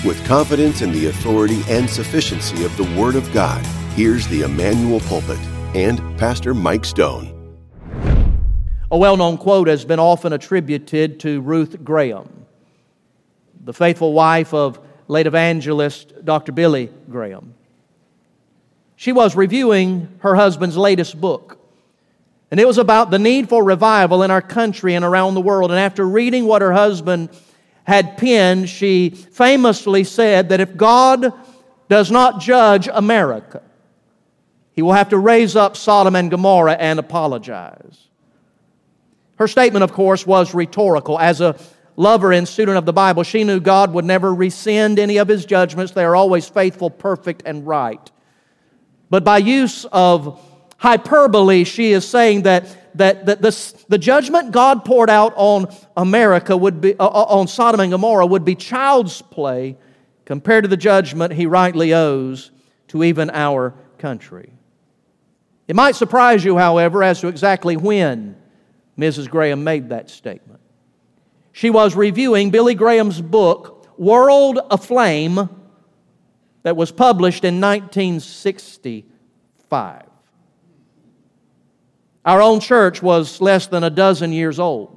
With confidence in the authority and sufficiency of the Word of God, here's the Emmanuel Pulpit and Pastor Mike Stone. A well-known quote has been often attributed to Ruth Graham, the faithful wife of late evangelist Dr. Billy Graham. She was reviewing her husband's latest book, and it was about the need for revival in our country and around the world. And after reading what her husband had penned, she famously said that if God does not judge America, He will have to raise up Sodom and Gomorrah and apologize. Her statement, of course, was rhetorical. As a lover and student of the Bible, she knew God would never rescind any of His judgments. They are always faithful, perfect, and right. But by use of hyperbole, she is saying that the judgment God poured out on America would be on Sodom and Gomorrah would be child's play compared to the judgment He rightly owes to even our country. It might surprise you, however, as to exactly when Mrs. Graham made that statement. She was reviewing Billy Graham's book, World Aflame, that was published in 1965. Our own church was less than a dozen years old.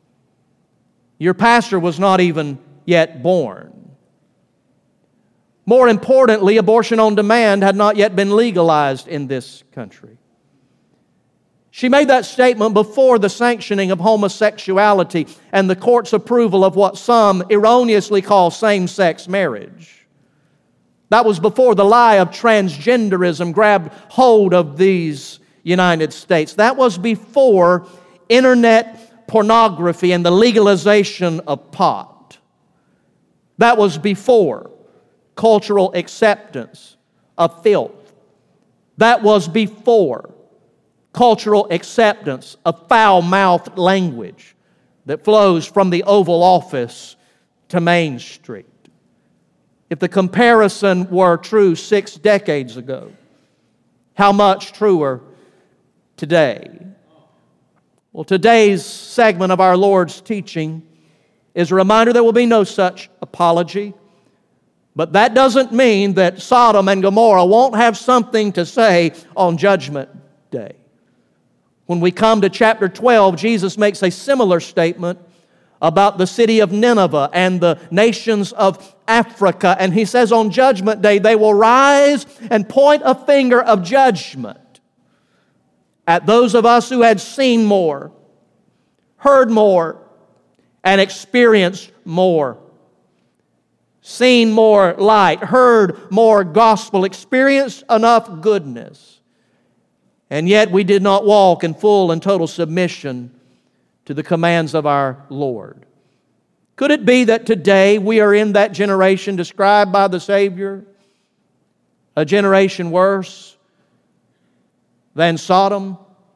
Your pastor was not even yet born. More importantly, abortion on demand had not yet been legalized in this country. She made that statement before the sanctioning of homosexuality and the court's approval of what some erroneously call same-sex marriage. That was before the lie of transgenderism grabbed hold of these United States. That was before internet pornography and the legalization of pot. That was before cultural acceptance of filth. That was before cultural acceptance of foul-mouthed language that flows from the Oval Office to Main Street. If the comparison were true 6 decades ago, how much truer today? Well, today's segment of our Lord's teaching is a reminder there will be no such apology. But that doesn't mean that Sodom and Gomorrah won't have something to say on Judgment Day. When we come to chapter 12, Jesus makes a similar statement about the city of Nineveh and the nations of Africa. And He says on Judgment Day, they will rise and point a finger of judgment at those of us who had seen more, heard more, and experienced more. Seen more light, heard more gospel, experienced enough goodness. And yet we did not walk in full and total submission to the commands of our Lord. Could it be that today we are in that generation described by the Savior? A generation worse than Sodom?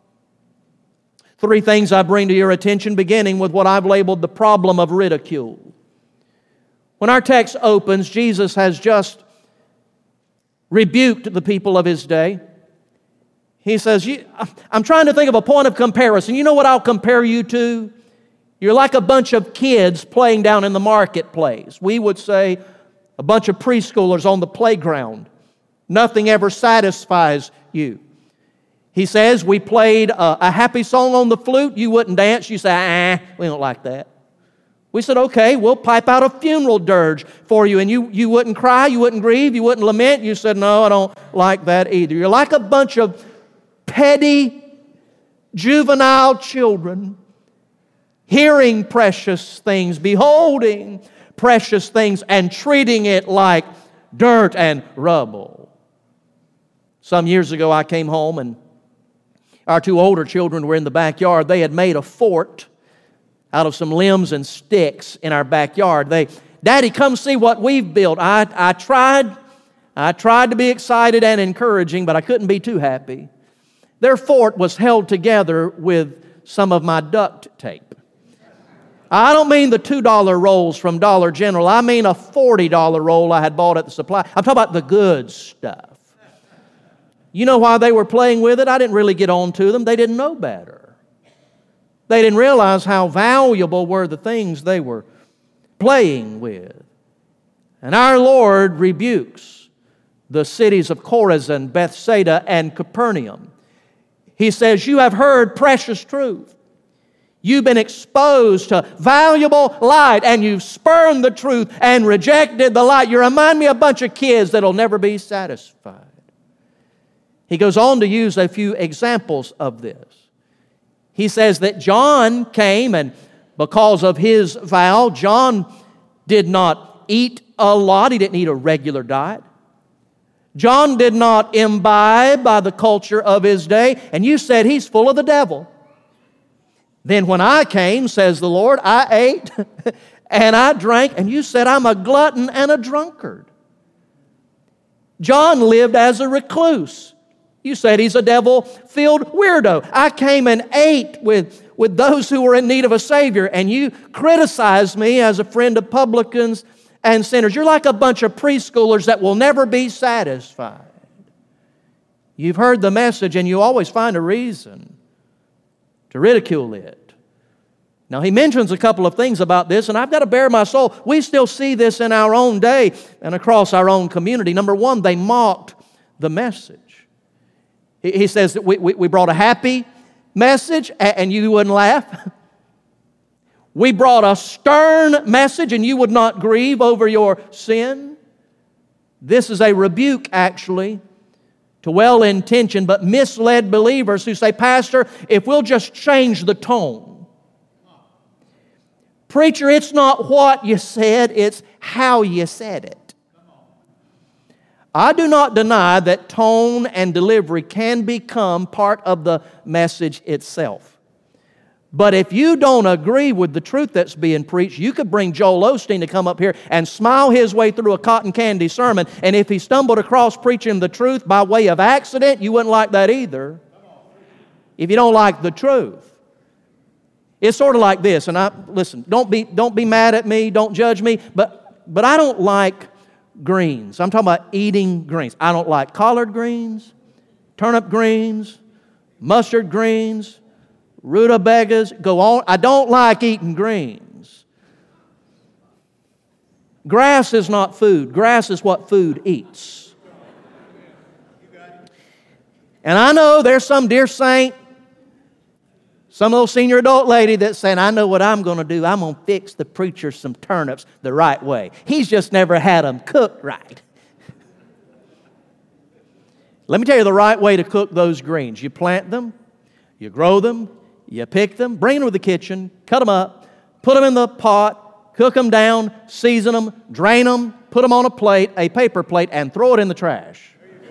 3 things I bring to your attention, beginning with what I've labeled the problem of ridicule. When our text opens, Jesus has just rebuked the people of His day. He says, I'm trying to think of a point of comparison. You know what I'll compare you to? You're like a bunch of kids playing down in the marketplace. We would say a bunch of preschoolers on the playground. Nothing ever satisfies you. He says, we played a happy song on the flute. You wouldn't dance. You say, we don't like that. We said, okay, we'll pipe out a funeral dirge for you. And you wouldn't cry, you wouldn't grieve, you wouldn't lament. You said, no, I don't like that either. You're like a bunch of petty, juvenile children, hearing precious things, beholding precious things, and treating it like dirt and rubble. Some years ago, I came home, and our 2 older children were in the backyard. They had made a fort out of some limbs and sticks in our backyard. Daddy, come see what we've built. I tried to be excited and encouraging, but I couldn't be too happy. Their fort was held together with some of my duct tape. I don't mean the $2 rolls from Dollar General. I mean a $40 roll I had bought at the supply. I'm talking about the good stuff. You know why they were playing with it? I didn't really get on to them. They didn't know better. They didn't realize how valuable were the things they were playing with. And our Lord rebukes the cities of Chorazin, Bethsaida, and Capernaum. He says, you have heard precious truth. You've been exposed to valuable light, and you've spurned the truth and rejected the light. You remind me of a bunch of kids that'll never be satisfied. He goes on to use a few examples of this. He says that John came, and because of his vow, John did not eat a lot. He didn't eat a regular diet. John did not imbibe by the culture of his day, and you said he's full of the devil. Then when I came, says the Lord, I ate and I drank, and you said I'm a glutton and a drunkard. John lived as a recluse. You said he's a devil-filled weirdo. I came and ate with those who were in need of a Savior, and you criticized me as a friend of publicans and sinners. You're like a bunch of preschoolers that will never be satisfied. You've heard the message, and you always find a reason to ridicule it. Now, he mentions a couple of things about this, and I've got to bare my soul. We still see this in our own day and across our own community. Number one, they mocked the message. He says that we brought a happy message, and you wouldn't laugh. We brought a stern message, and you would not grieve over your sin. This is a rebuke, actually, to well-intentioned but misled believers who say, Pastor, if we'll just change the tone. Preacher, it's not what you said, it's how you said it. I do not deny that tone and delivery can become part of the message itself. But if you don't agree with the truth that's being preached, you could bring Joel Osteen to come up here and smile his way through a cotton candy sermon, and if he stumbled across preaching the truth by way of accident, you wouldn't like that either. If you don't like the truth. It's sort of like this, and listen, don't be mad at me, don't judge me, but I don't like greens. I'm talking about eating greens. I don't like collard greens, turnip greens, mustard greens, rutabagas, go on. I don't like eating greens. Grass is not food. Grass is what food eats. And I know there's some dear saint, some little senior adult lady that's saying, I know what I'm going to do. I'm going to fix the preacher some turnips the right way. He's just never had them cooked right. Let me tell you the right way to cook those greens. You plant them, you grow them, you pick them, bring them to the kitchen, cut them up, put them in the pot, cook them down, season them, drain them, put them on a paper plate, and throw it in the trash.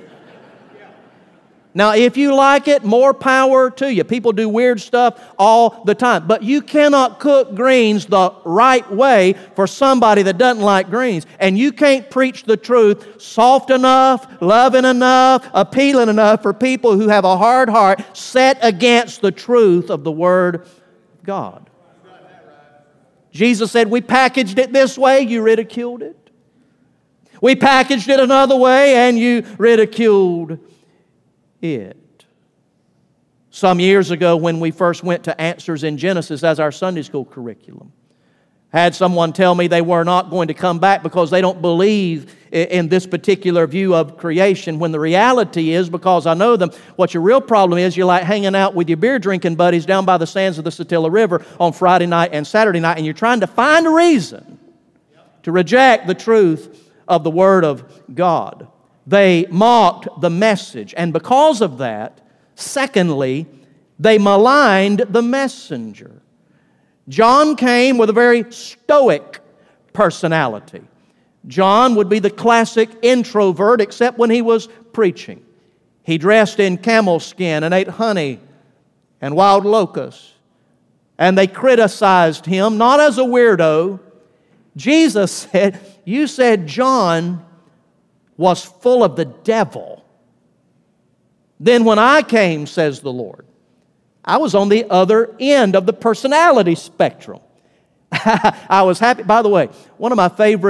Now, if you like it, more power to you. People do weird stuff all the time. But you cannot cook greens the right way for somebody that doesn't like greens. And you can't preach the truth soft enough, loving enough, appealing enough for people who have a hard heart set against the truth of the Word of God. Jesus said, we packaged it this way, you ridiculed it. We packaged it another way, and you ridiculed it. Some years ago, when we first went to Answers in Genesis as our Sunday school curriculum, I had someone tell me they were not going to come back because they don't believe in this particular view of creation, when the reality is, because I know them, what your real problem is, you're like hanging out with your beer drinking buddies down by the sands of the Satilla River on Friday night and Saturday night, and you're trying to find a reason to reject the truth of the Word of God. They mocked the message, and because of that, secondly, they maligned the messenger. John came with a very stoic personality. John would be the classic introvert, except when he was preaching. He dressed in camel skin and ate honey and wild locusts. And they criticized him, not as a weirdo. Jesus said, you said John was full of the devil. Then when I came, says the Lord, I was on the other end of the personality spectrum. I was happy. By the way, one of my favorite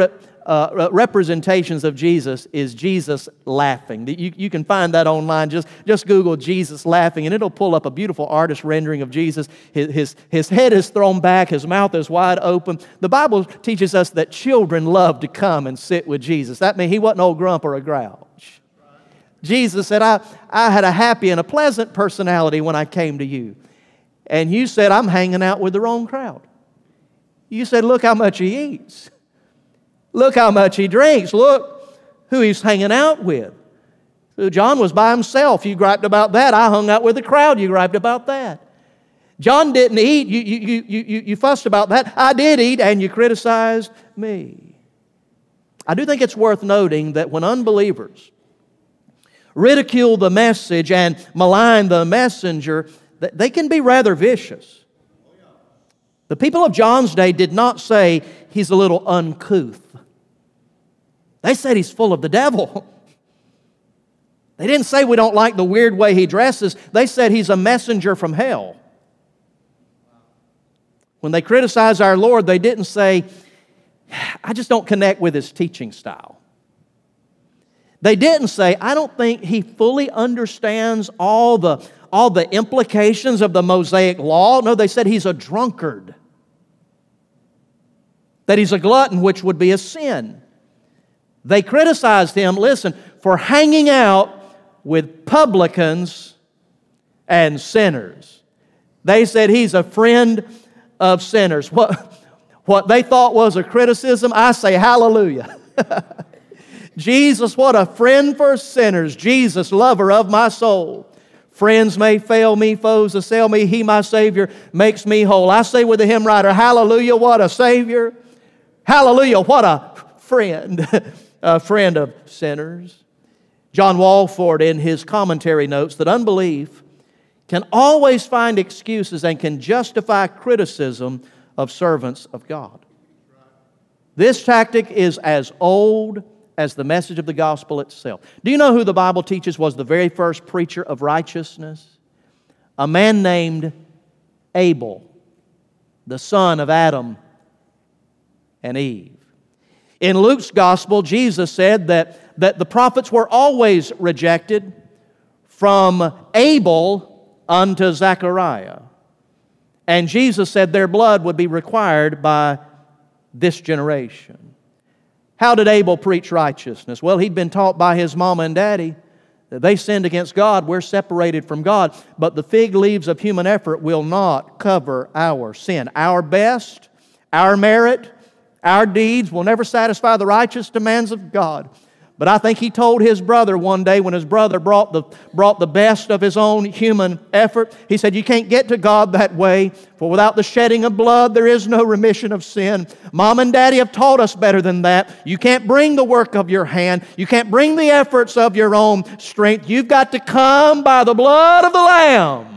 representations of Jesus is Jesus laughing. You can find that online. Just Google Jesus laughing, and it'll pull up a beautiful artist rendering of Jesus. His head is thrown back, his mouth is wide open. The Bible teaches us that children love to come and sit with Jesus. That means he wasn't old grump or a grouch. Jesus said, I had a happy and a pleasant personality when I came to you. And you said, I'm hanging out with the wrong crowd. You said, look how much he eats. Look how much he drinks. Look who he's hanging out with. So John was by himself. You griped about that. I hung out with the crowd. You griped about that. John didn't eat. You fussed about that. I did eat, and you criticized me. I do think it's worth noting that when unbelievers ridicule the message and malign the messenger, they can be rather vicious. The people of John's day did not say he's a little uncouth. They said he's full of the devil. They didn't say we don't like the weird way he dresses. They said he's a messenger from hell. When they criticized our Lord, they didn't say, I just don't connect with his teaching style. They didn't say, I don't think he fully understands all the implications of the Mosaic law. No, they said he's a drunkard. That he's a glutton, which would be a sin. They criticized him, listen, for hanging out with publicans and sinners. They said he's a friend of sinners. What they thought was a criticism, I say hallelujah. Jesus, what a friend for sinners. Jesus, lover of my soul. Friends may fail me, foes assail me. He, my Savior, makes me whole. I say with the hymn writer, hallelujah, what a Savior. Hallelujah, what a friend. A friend of sinners. John Walford in his commentary notes that unbelief can always find excuses and can justify criticism of servants of God. This tactic is as old as the message of the gospel itself. Do you know who the Bible teaches was the very first preacher of righteousness? A man named Abel, the son of Adam and Eve. In Luke's gospel, Jesus said that the prophets were always rejected from Abel unto Zechariah. And Jesus said their blood would be required by this generation. How did Abel preach righteousness? Well, he'd been taught by his mama and daddy that they sinned against God, we're separated from God. But the fig leaves of human effort will not cover our sin. Our best, our merit, our deeds will never satisfy the righteous demands of God. But I think he told his brother one day when his brother brought the best of his own human effort, he said, you can't get to God that way, for without the shedding of blood there is no remission of sin. Mom and Daddy have taught us better than that. You can't bring the work of your hand. You can't bring the efforts of your own strength. You've got to come by the blood of the Lamb.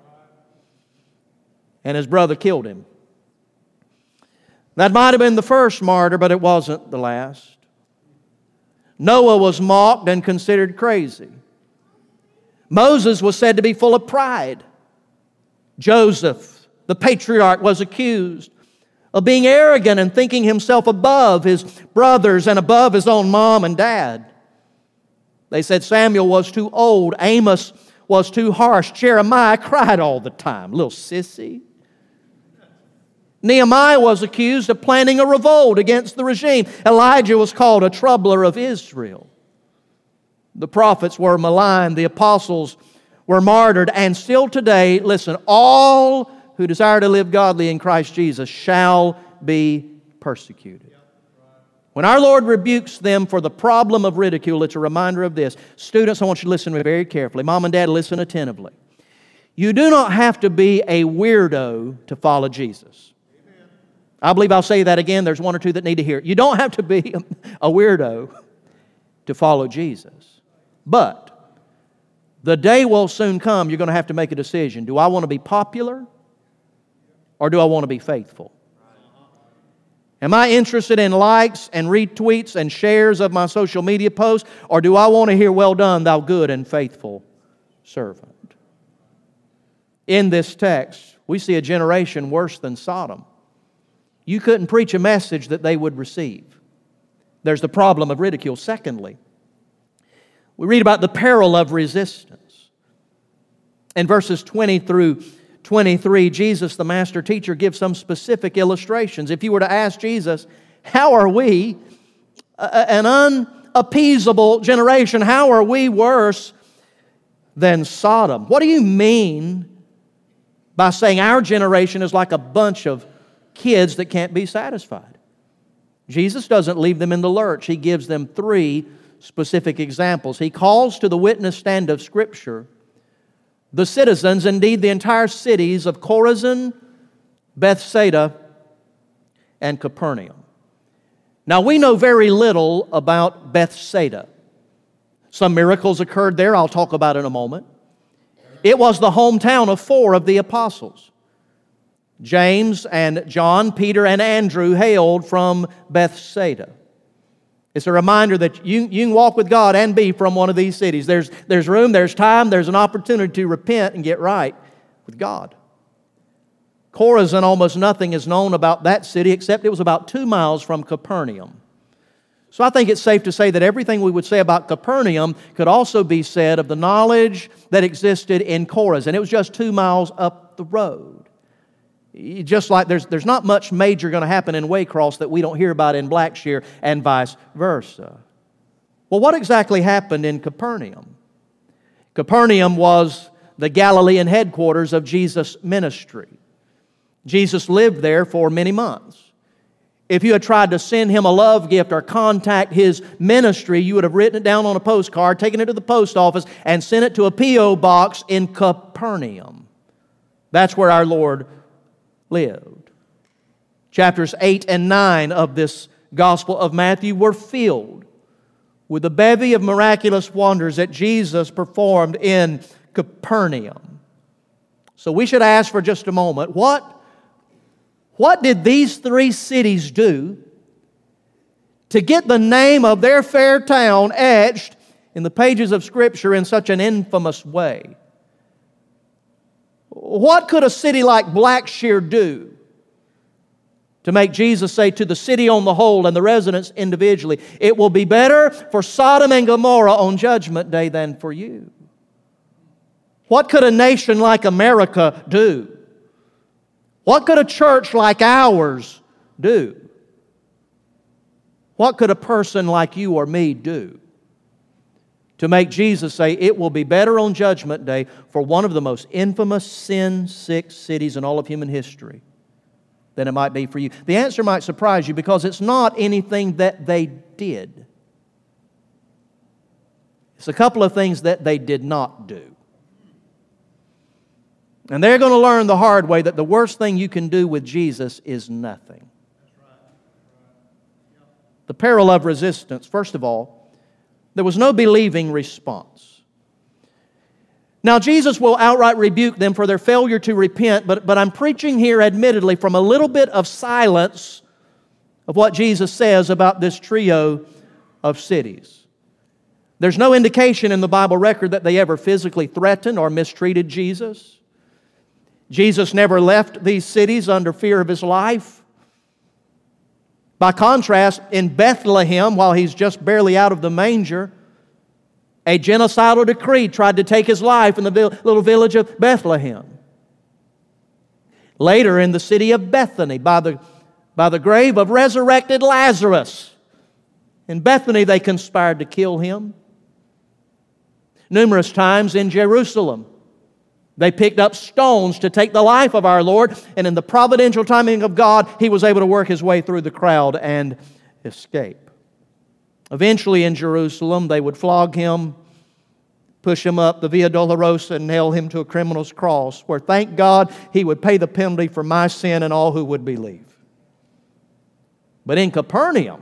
And his brother killed him. That might have been the first martyr, but it wasn't the last. Noah was mocked and considered crazy. Moses was said to be full of pride. Joseph, the patriarch, was accused of being arrogant and thinking himself above his brothers and above his own mom and dad. They said Samuel was too old. Amos was too harsh. Jeremiah cried all the time. Little sissy. Nehemiah was accused of planning a revolt against the regime. Elijah was called a troubler of Israel. The prophets were maligned. The apostles were martyred. And still today, listen, all who desire to live godly in Christ Jesus shall be persecuted. When our Lord rebukes them for the problem of ridicule, it's a reminder of this. Students, I want you to listen very carefully. Mom and Dad, listen attentively. You do not have to be a weirdo to follow Jesus. I believe I'll say that again. There's one or two that need to hear it. You don't have to be a weirdo to follow Jesus. But the day will soon come, you're going to have to make a decision. Do I want to be popular or do I want to be faithful? Am I interested in likes and retweets and shares of my social media posts, or do I want to hear, well done, thou good and faithful servant? In this text, we see a generation worse than Sodom. You couldn't preach a message that they would receive. there's the problem of ridicule. Secondly, we read about the peril of resistance. In verses 20 through 23, Jesus, the master teacher, gives some specific illustrations. If you were to ask Jesus, how are we, an unappeasable generation, how are we worse than Sodom? What do you mean by saying our generation is like a bunch of kids that can't be satisfied? Jesus doesn't leave them in the lurch. He gives them three specific examples. He calls to the witness stand of Scripture the citizens, indeed the entire cities of Chorazin, Bethsaida, and Capernaum. Now we know very little about Bethsaida. Some miracles occurred there, I'll talk about in a moment. It was the hometown of four of the apostles. James and John, Peter and Andrew hailed from Bethsaida. It's a reminder that you can walk with God and be from one of these cities. There's room, there's time, there's an opportunity to repent and get right with God. Chorazin, almost nothing is known about that city except it was about 2 miles from Capernaum. So I think it's safe to say that everything we would say about Capernaum could also be said of the knowledge that existed in Chorazin. It was just 2 miles up the road. Just like there's not much major going to happen in Waycross that we don't hear about in Blackshear and vice versa. Well, what exactly happened in Capernaum? Capernaum was the Galilean headquarters of Jesus' ministry. Jesus lived there for many months. If you had tried to send him a love gift or contact his ministry, you would have written it down on a postcard, taken it to the post office, and sent it to a P.O. box in Capernaum. That's where our Lord lived. Chapters 8 and 9 of this Gospel of Matthew were filled with a bevy of miraculous wonders that Jesus performed in Capernaum. So we should ask for just a moment, what did these three cities do to get the name of their fair town etched in the pages of Scripture in such an infamous way? What could a city like Blackshear do to make Jesus say to the city on the whole and the residents individually, it will be better for Sodom and Gomorrah on Judgment Day than for you? What could a nation like America do? What could a church like ours do? What could a person like you or me do to make Jesus say, it will be better on Judgment Day for one of the most infamous, sin-sick cities in all of human history than it might be for you? The answer might surprise you because it's not anything that they did. It's a couple of things that they did not do. And they're going to learn the hard way that the worst thing you can do with Jesus is nothing. The peril of resistance, first of all, there was no believing response. Now, Jesus will outright rebuke them for their failure to repent, but I'm preaching here admittedly from a little bit of silence of what Jesus says about this trio of cities. There's no indication in the Bible record that they ever physically threatened or mistreated Jesus. Jesus never left these cities under fear of His life. By contrast, in Bethlehem, while He's just barely out of the manger, a genocidal decree tried to take His life in the little village of Bethlehem. Later, in the city of Bethany, by the grave of resurrected Lazarus, in Bethany they conspired to kill Him. Numerous times in Jerusalem, they picked up stones to take the life of our Lord, and in the providential timing of God, He was able to work His way through the crowd and escape. Eventually in Jerusalem, they would flog Him, push Him up the Via Dolorosa, and nail Him to a criminal's cross, where, thank God, He would pay the penalty for my sin and all who would believe. But in Capernaum,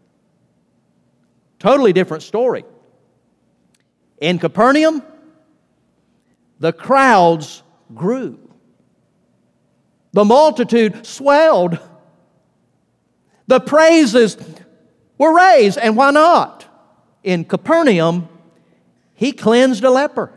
totally different story. In Capernaum, the crowds grew. The multitude swelled. The praises were raised. And why not? In Capernaum, He cleansed a leper.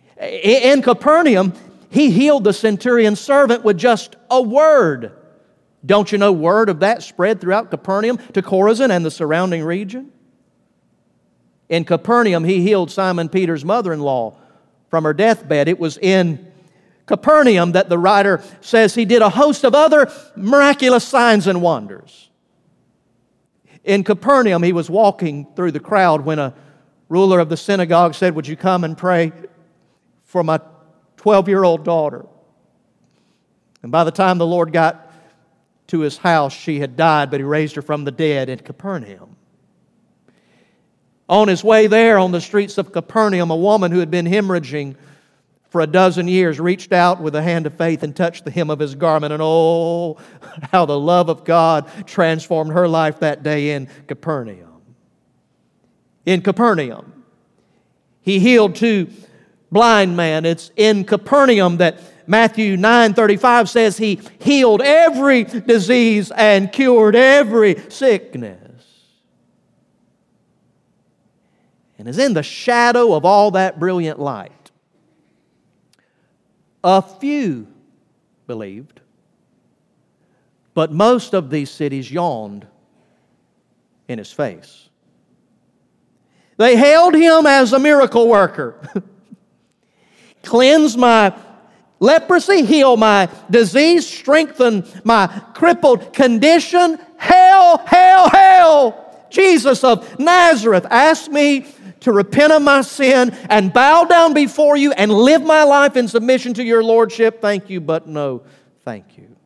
In Capernaum, He healed the centurion's servant with just a word Don't you know word of that spread throughout Capernaum to Chorazin and the surrounding region? In Capernaum, He healed Simon Peter's mother-in-law from her deathbed. It was in Capernaum that the writer says He did a host of other miraculous signs and wonders. In Capernaum, He was walking through the crowd when a ruler of the synagogue said, "Would you come and pray for my 12-year-old daughter?" And by the time the Lord got to His house, she had died, but He raised her from the dead in Capernaum. On His way there, on the streets of Capernaum, a woman who had been hemorrhaging for 12 years reached out with a hand of faith and touched the hem of His garment. And oh, how the love of God transformed her life that day in Capernaum. In Capernaum, He healed 2 blind men. It's in Capernaum that Matthew 9:35 says He healed every disease and cured every sickness. And as in the shadow of all that brilliant light, a few believed, but most of these cities yawned in His face. They hailed Him as a miracle worker. Cleanse my leprosy, heal my disease, strengthen my crippled condition. Hail, hail, hail! Jesus of Nazareth, ask me to repent of my sin and bow down before You and live my life in submission to Your Lordship. Thank You, but no thank you.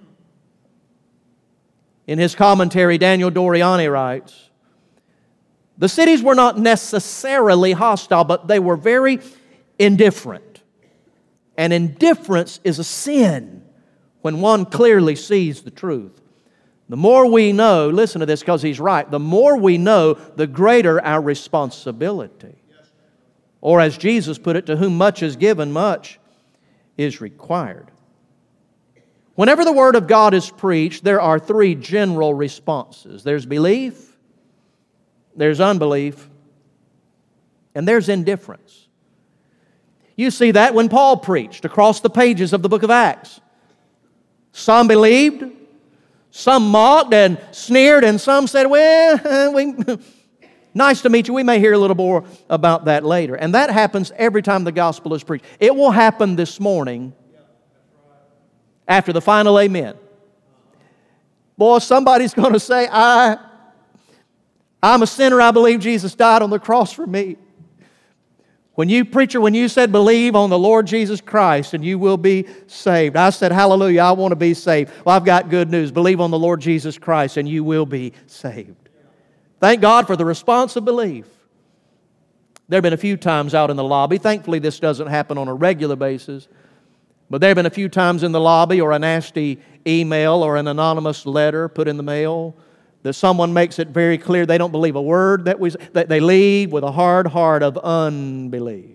In his commentary, Daniel Doriani writes, the cities were not necessarily hostile, but they were very indifferent. And indifference is a sin when one clearly sees the truth. The more we know, listen to this because he's right, the more we know, the greater our responsibility. Or as Jesus put it, to whom much is given, much is required. Whenever the Word of God is preached, there are 3 general responses. There's belief, there's unbelief, and there's indifference. You see that when Paul preached across the pages of the book of Acts. Some believed, some mocked and sneered, and some said, well, nice to meet you. We may hear a little more about that later. And that happens every time the gospel is preached. It will happen this morning after the final amen. Boy, somebody's going to say, I'm a sinner. I believe Jesus died on the cross for me. When you, preacher, when you said believe on the Lord Jesus Christ and you will be saved, I said, hallelujah, I want to be saved. Well, I've got good news. Believe on the Lord Jesus Christ and you will be saved. Thank God for the response of belief. There have been a few times out in the lobby. Thankfully, this doesn't happen on a regular basis. But there have been a few times in the lobby or a nasty email or an anonymous letter put in the mail that someone makes it very clear they don't believe a word that they leave with a hard heart of unbelief.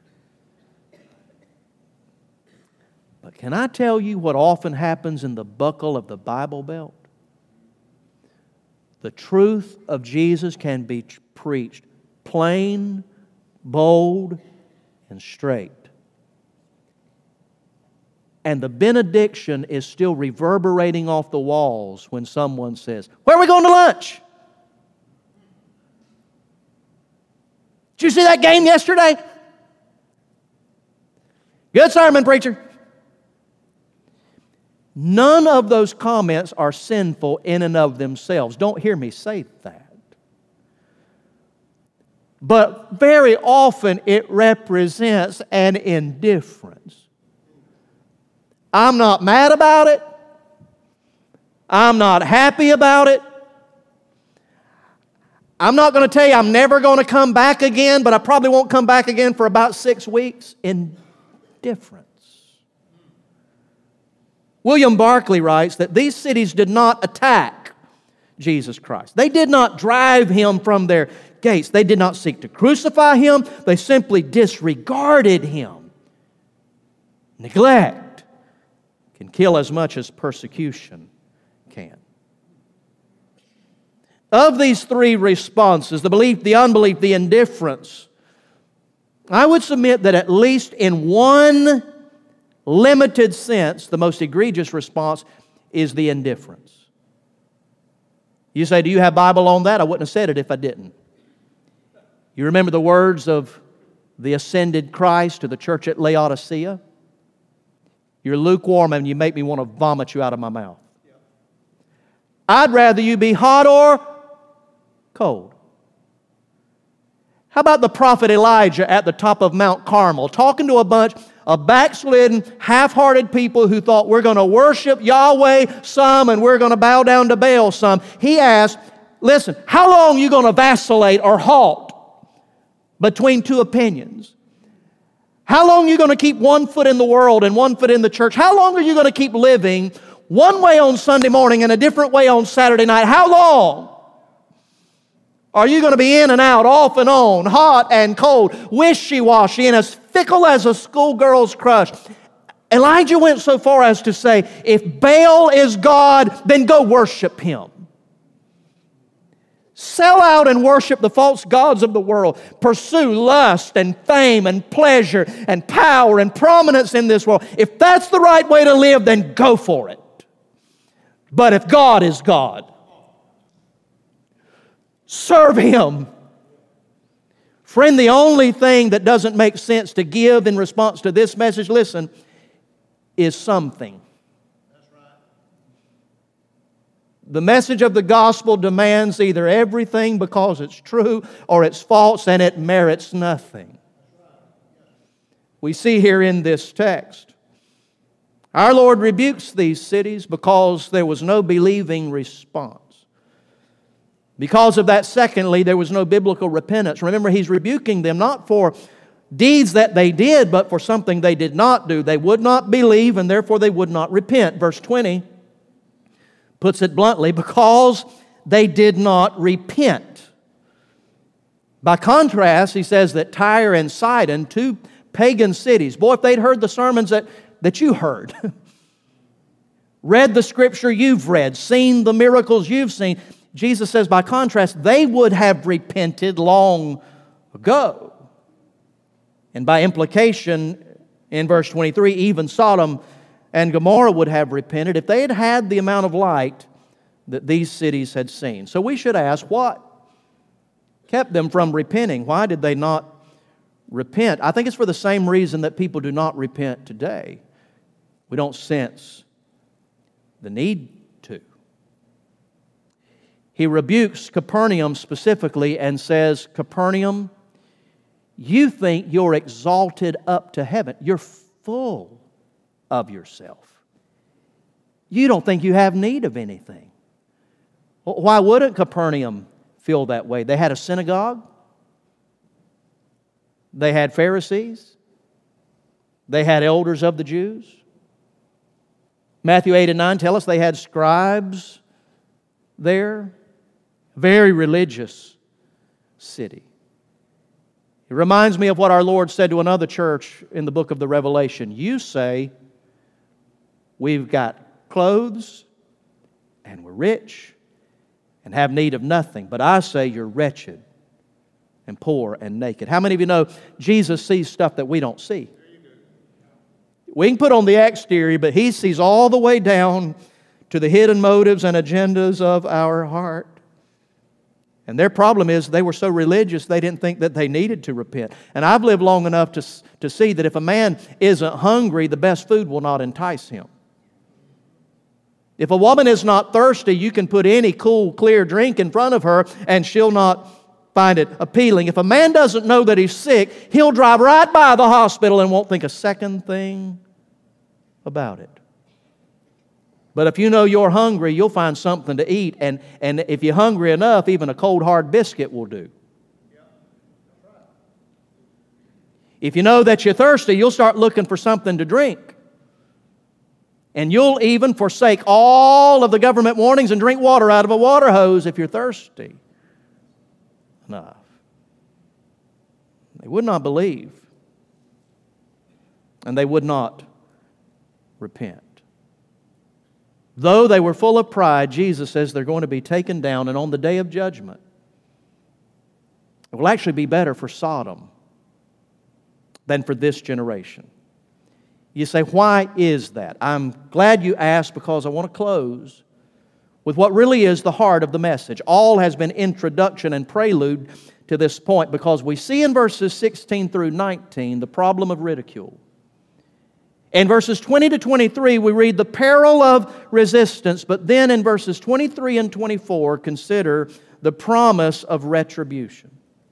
But can I tell you what often happens in the buckle of the Bible Belt? The truth of Jesus can be preached plain, bold, and straight. And the benediction is still reverberating off the walls when someone says, where are we going to lunch? Did you see that game yesterday? Good sermon, preacher. None of those comments are sinful in and of themselves. Don't hear me say that. But very often it represents an indifference. I'm not mad about it. I'm not happy about it. I'm not going to tell you I'm never going to come back again, but I probably won't come back again for about 6 weeks. Indifference. William Barclay writes that these cities did not attack Jesus Christ. They did not drive Him from their gates. They did not seek to crucify Him. They simply disregarded Him. Neglect can kill as much as persecution can. Of these 3 responses, the belief, the unbelief, the indifference, I would submit that at least in one limited sense, the most egregious response is the indifference. You say, do you have Bible on that? I wouldn't have said it if I didn't. You remember the words of the ascended Christ to the church at Laodicea? You're lukewarm and you make me want to vomit you out of my mouth. I'd rather you be hot or cold. How about the prophet Elijah at the top of Mount Carmel, talking to a bunch of backslidden, half-hearted people who thought, we're going to worship Yahweh some and we're going to bow down to Baal some. He asked, listen, how long are you going to vacillate or halt between two opinions? How long are you going to keep one foot in the world and one foot in the church? How long are you going to keep living one way on Sunday morning and a different way on Saturday night? How long are you going to be in and out, off and on, hot and cold, wishy-washy, and as fickle as a schoolgirl's crush? Elijah went so far as to say, if Baal is God, then go worship him. Sell out and worship the false gods of the world. Pursue lust and fame and pleasure and power and prominence in this world. If that's the right way to live, then go for it. But if God is God, serve Him. Friend, the only thing that doesn't make sense to give in response to this message, listen, is something. The message of the gospel demands either everything because it's true or it's false and it merits nothing. We see here in this text, our Lord rebukes these cities because there was no believing response. Because of that, secondly, there was no biblical repentance. Remember, He's rebuking them not for deeds that they did, but for something they did not do. They would not believe, and therefore they would not repent. Verse 20 puts it bluntly, because they did not repent. By contrast, he says that Tyre and Sidon, two pagan cities, boy, if they'd heard the sermons that you heard, read the Scripture you've read, seen the miracles you've seen, Jesus says, by contrast, they would have repented long ago. And by implication, in verse 23, even Sodom and Gomorrah would have repented if they had had the amount of light that these cities had seen. So we should ask, what kept them from repenting? Why did they not repent? I think it's for the same reason that people do not repent today. We don't sense the need to. He rebukes Capernaum specifically and says, Capernaum, you think you're exalted up to heaven. You're full of yourself. You don't think you have need of anything. Why wouldn't Capernaum feel that way? They had a synagogue. They had Pharisees. They had elders of the Jews. Matthew 8 and 9 tell us they had scribes there. Very religious city. It reminds me of what our Lord said to another church in the book of the Revelation. You say, we've got clothes and we're rich and have need of nothing. But I say you're wretched and poor and naked. How many of you know Jesus sees stuff that we don't see? We can put on the exterior, but He sees all the way down to the hidden motives and agendas of our heart. And their problem is they were so religious they didn't think that they needed to repent. And I've lived long enough to see that if a man isn't hungry, the best food will not entice him. If a woman is not thirsty, you can put any cool, clear drink in front of her and she'll not find it appealing. If a man doesn't know that he's sick, he'll drive right by the hospital and won't think a second thing about it. But if you know you're hungry, you'll find something to eat. And if you're hungry enough, even a cold, hard biscuit will do. If you know that you're thirsty, you'll start looking for something to drink. And you'll even forsake all of the government warnings and drink water out of a water hose if you're thirsty enough. They would not believe. And they would not repent. Though they were full of pride, Jesus says they're going to be taken down, and on the day of judgment, it will actually be better for Sodom than for this generation. You say, why is that? I'm glad you asked, because I want to close with what really is the heart of the message. All has been introduction and prelude to this point, because we see in verses 16 through 19 the problem of ridicule. In verses 20 to 23, we read the peril of resistance, but then in verses 23 and 24, consider the promise of retribution.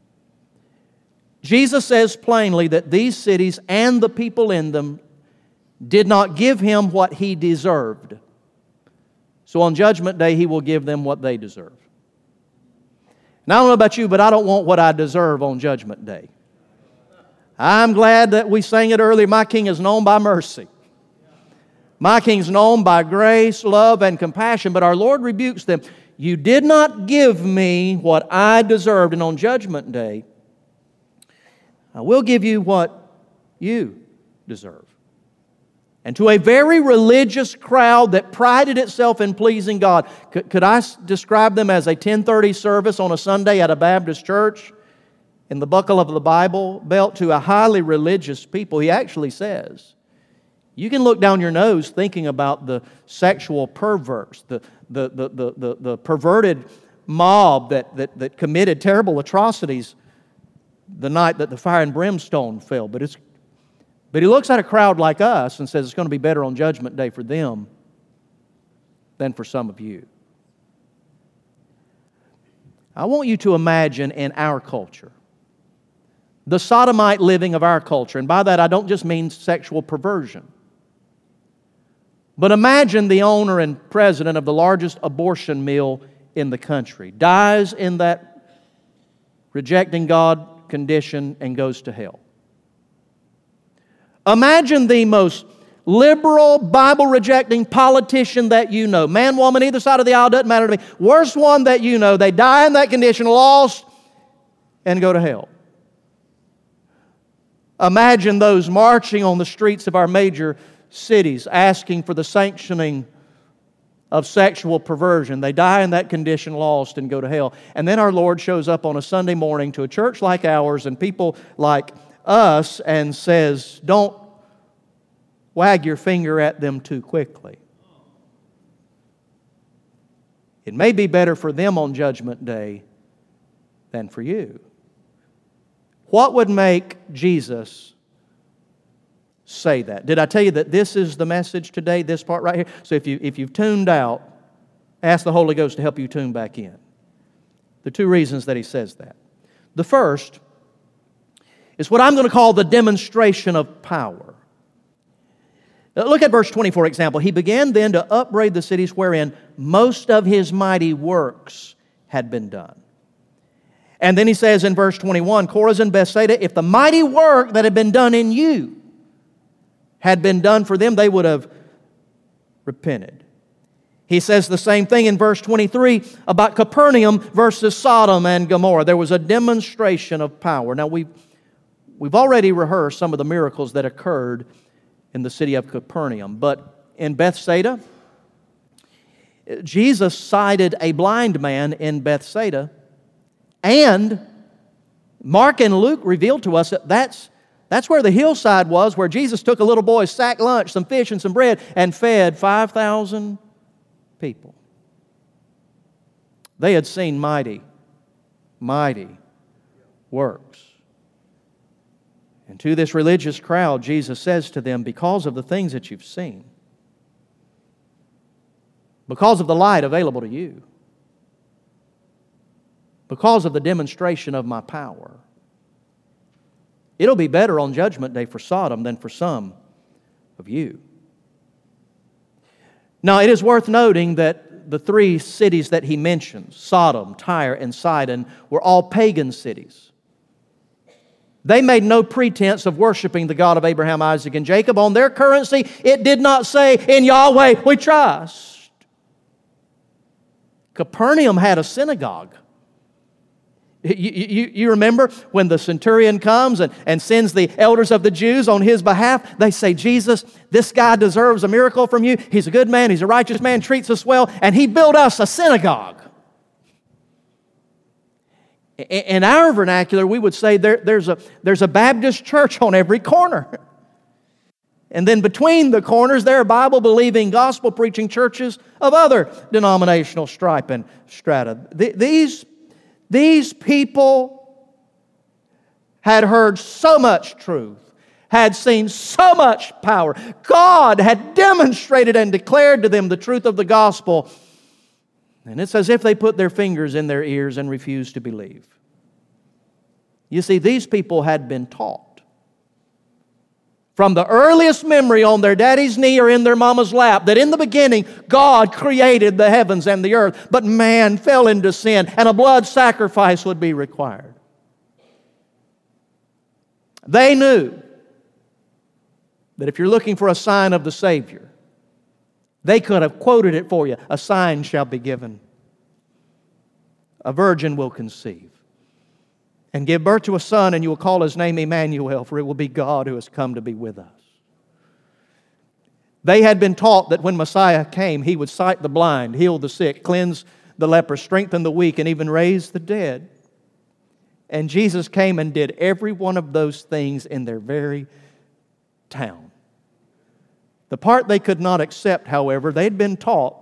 Jesus says plainly that these cities and the people in them did not give Him what He deserved. So on Judgment Day, He will give them what they deserve. Now, I don't know about you, but I don't want what I deserve on Judgment Day. I'm glad that we sang it earlier, my King is known by mercy. My King's known by grace, love, and compassion. But our Lord rebukes them. You did not give me what I deserved, and on Judgment Day, I will give you what you deserve. And to a very religious crowd that prided itself in pleasing God, could I describe them as a 10:30 service on a Sunday at a Baptist church in the buckle of the Bible belt to a highly religious people? He actually says, you can look down your nose thinking about the sexual perverts, the perverted mob that committed terrible atrocities the night that the fire and brimstone fell. But he looks at a crowd like us and says it's going to be better on Judgment Day for them than for some of you. I want you to imagine in our culture, the sodomite living of our culture, and by that I don't just mean sexual perversion, but imagine the owner and president of the largest abortion mill in the country dies in that rejecting God condition and goes to hell. Imagine the most liberal, Bible-rejecting politician that you know. Man, woman, either side of the aisle, doesn't matter to me. Worst one that you know. They die in that condition, lost, and go to hell. Imagine those marching on the streets of our major cities asking for the sanctioning of sexual perversion. They die in that condition, lost, and go to hell. And then our Lord shows up on a Sunday morning to a church like ours and people like us and says, don't wag your finger at them too quickly. It may be better for them on Judgment Day than for you. What would make Jesus say that? Did I tell you that this is the message today, this part right here? So if you've tuned out, ask the Holy Ghost to help you tune back in. The two reasons that He says that. The first is what I'm going to call the demonstration of power. Now, look at verse 20, for example. He began then to upbraid the cities wherein most of His mighty works had been done. And then He says in verse 21, Chorazin and Bethsaida, if the mighty work that had been done in you had been done for them, they would have repented. He says the same thing in verse 23 about Capernaum versus Sodom and Gomorrah. There was a demonstration of power. Now, we've already rehearsed some of the miracles that occurred in the city of Capernaum. But in Bethsaida, Jesus sighted a blind man in Bethsaida. And Mark and Luke revealed to us that that's where the hillside was, where Jesus took a little boy's sack lunch, some fish and some bread, and fed 5,000 people. They had seen mighty, mighty works. And to this religious crowd, Jesus says to them, because of the things that you've seen, because of the light available to you, because of the demonstration of my power, it'll be better on Judgment Day for Sodom than for some of you. Now, it is worth noting that the three cities that he mentions, Sodom, Tyre, and Sidon, were all pagan cities. They made no pretense of worshiping the God of Abraham, Isaac, and Jacob. On their currency, it did not say, in Yahweh we trust. Capernaum had a synagogue. You remember when the centurion comes and sends the elders of the Jews on his behalf? They say, Jesus, this guy deserves a miracle from you. He's a good man. He's a righteous man, treats us well, and he built us a synagogue. In our vernacular, we would say there's a Baptist church on every corner. And then between the corners, there are Bible-believing, gospel-preaching churches of other denominational stripe and strata. These people had heard so much truth, had seen so much power. God had demonstrated and declared to them the truth of the gospel. And it's as if they put their fingers in their ears and refused to believe. You see, these people had been taught from the earliest memory on their daddy's knee or in their mama's lap that in the beginning God created the heavens and the earth, but man fell into sin and a blood sacrifice would be required. They knew that if you're looking for a sign of the Savior, they could have quoted it for you. A sign shall be given. A virgin will conceive and give birth to a son, and you will call his name Emmanuel, for it will be God who has come to be with us. They had been taught that when Messiah came, He would sight the blind, heal the sick, cleanse the leper, strengthen the weak, and even raise the dead. And Jesus came and did every one of those things in their very town. The part they could not accept, however, they'd been taught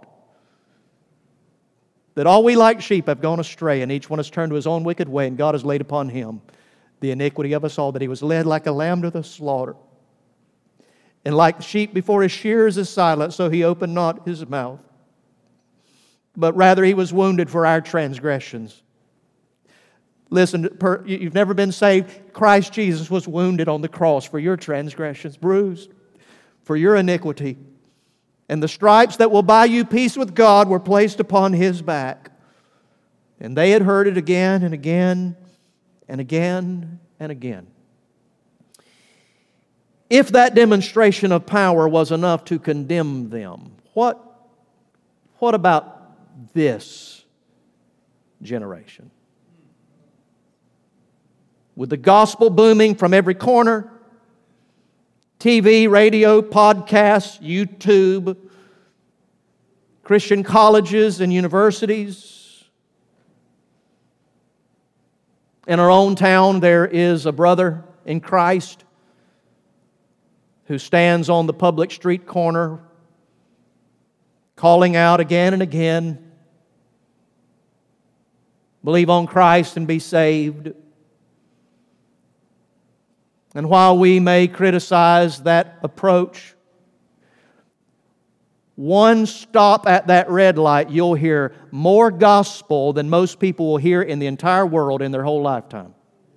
that all we like sheep have gone astray, and each one has turned to his own wicked way, and God has laid upon Him the iniquity of us all, that He was led like a lamb to the slaughter. And like the sheep before his shearers is silent, so He opened not His mouth. But rather He was wounded for our transgressions. Listen, you've never been saved. Christ Jesus was wounded on the cross for your transgressions, bruised for your iniquity. And the stripes that will buy you peace with God were placed upon His back. And they had heard it again and again and again and again. If that demonstration of power was enough to condemn them, what about this generation? With the gospel booming from every corner, TV, radio, podcasts, YouTube, Christian colleges and universities. In our own town, there is a brother in Christ who stands on the public street corner calling out again and again, believe on Christ and be saved. And while we may criticize that approach, one stop at that red light, you'll hear more gospel than most people will hear in the entire world in their whole lifetime.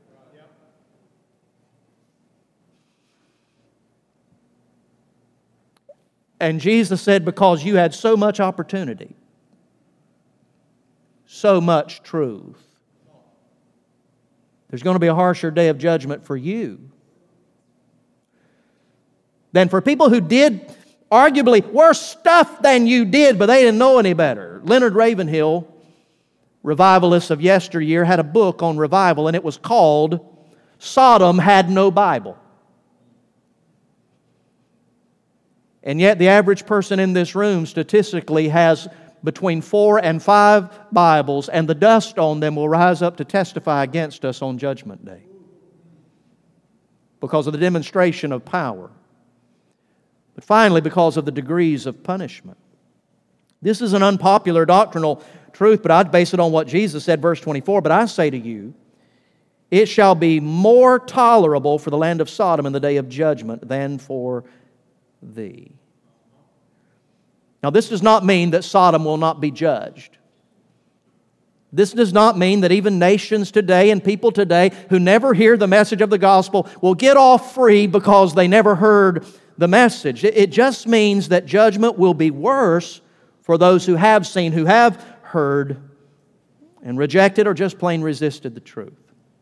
And Jesus said, because you had so much opportunity, so much truth, there's going to be a harsher day of judgment for you than for people who did arguably worse stuff than you did, but they didn't know any better. Leonard Ravenhill, revivalist of yesteryear, had a book on revival, and it was called Sodom Had No Bible. And yet the average person in this room statistically has between 4 and 5 Bibles, and the dust on them will rise up to testify against us on Judgment Day because of the demonstration of power. But finally, because of the degrees of punishment. This is an unpopular doctrinal truth, but I'd base it on what Jesus said, verse 24. But I say to you, it shall be more tolerable for the land of Sodom in the day of judgment than for thee. Now, this does not mean that Sodom will not be judged. This does not mean that even nations today and people today who never hear the message of the gospel will get off free because they never heard the message. It just means that judgment will be worse for those who have seen, who have heard, and rejected or just plain resisted the truth.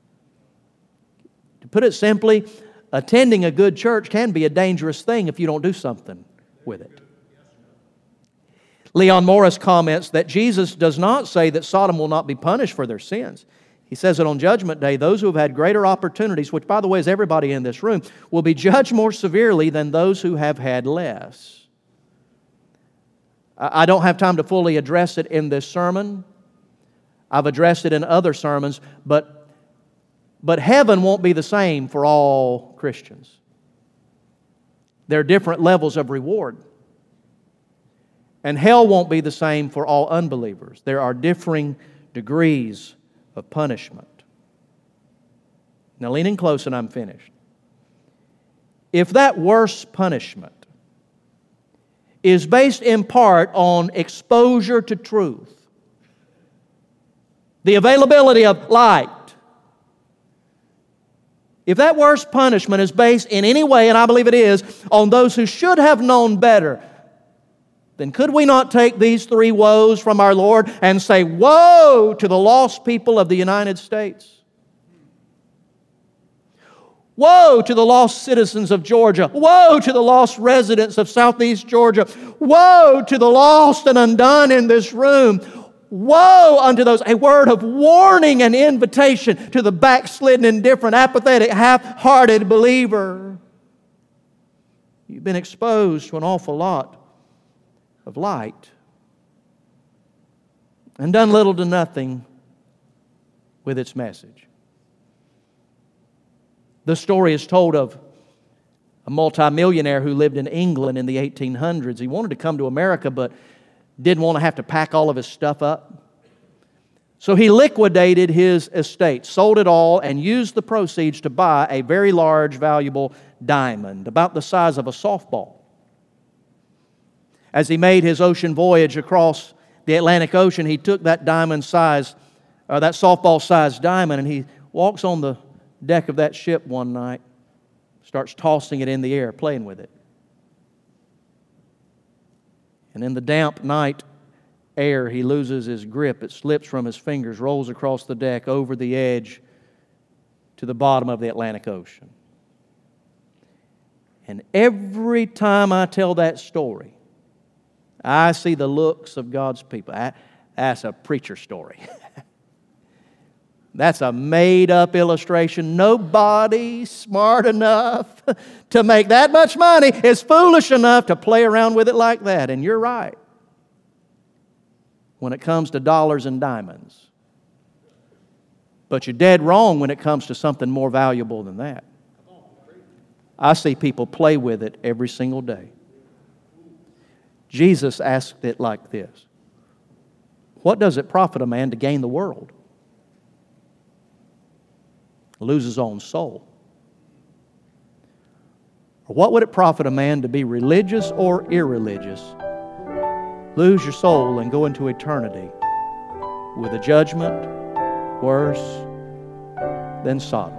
To put it simply, attending a good church can be a dangerous thing if you don't do something with it. Leon Morris comments that Jesus does not say that Sodom will not be punished for their sins. He says that on Judgment Day, those who have had greater opportunities, which by the way is everybody in this room, will be judged more severely than those who have had less. I don't have time to fully address it in this sermon. I've addressed it in other sermons, but heaven won't be the same for all Christians. There are different levels of reward. And hell won't be the same for all unbelievers. There are differing degrees of punishment. Now lean in close and I'm finished. If that worst punishment is based in part on exposure to truth, the availability of light, if that worst punishment is based in any way, and I believe it is, on those who should have known better, then could we not take these three woes from our Lord and say, woe to the lost people of the United States? Woe to the lost citizens of Georgia. Woe to the lost residents of Southeast Georgia. Woe to the lost and undone in this room. Woe unto those, a word of warning and invitation to the backslidden, indifferent, apathetic, half-hearted believer. You've been exposed to an awful lot of light and done little to nothing with its message. The story is told of a multimillionaire who lived in England in the 1800s. He wanted to come to America, but didn't want to have to pack all of his stuff up. So he liquidated his estate, sold it all, and used the proceeds to buy a very large, valuable diamond, about the size of a softball. As he made his ocean voyage across the Atlantic Ocean, he took that that softball-sized diamond, and he walks on the deck of that ship one night, starts tossing it in the air, playing with it. And in the damp night air, he loses his grip. It slips from his fingers, rolls across the deck, over the edge to the bottom of the Atlantic Ocean. And every time I tell that story, I see the looks of God's people. That's a preacher story. That's a made-up illustration. Nobody smart enough to make that much money is foolish enough to play around with it like that. And you're right when it comes to dollars and diamonds. But you're dead wrong when it comes to something more valuable than that. I see people play with it every single day. Jesus asked it like this: what does it profit a man to gain the world, lose his own soul? Or what would it profit a man to be religious or irreligious, lose your soul and go into eternity with a judgment worse than Sodom?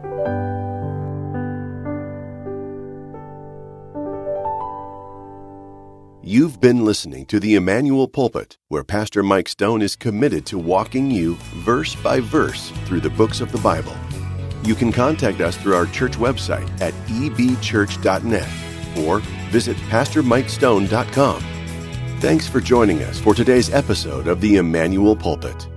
You've been listening to the Emmanuel Pulpit, where Pastor Mike Stone is committed to walking you verse by verse through the books of the Bible. You can contact us through our church website at ebchurch.net or visit pastormikestone.com. Thanks for joining us for today's episode of the Emmanuel Pulpit.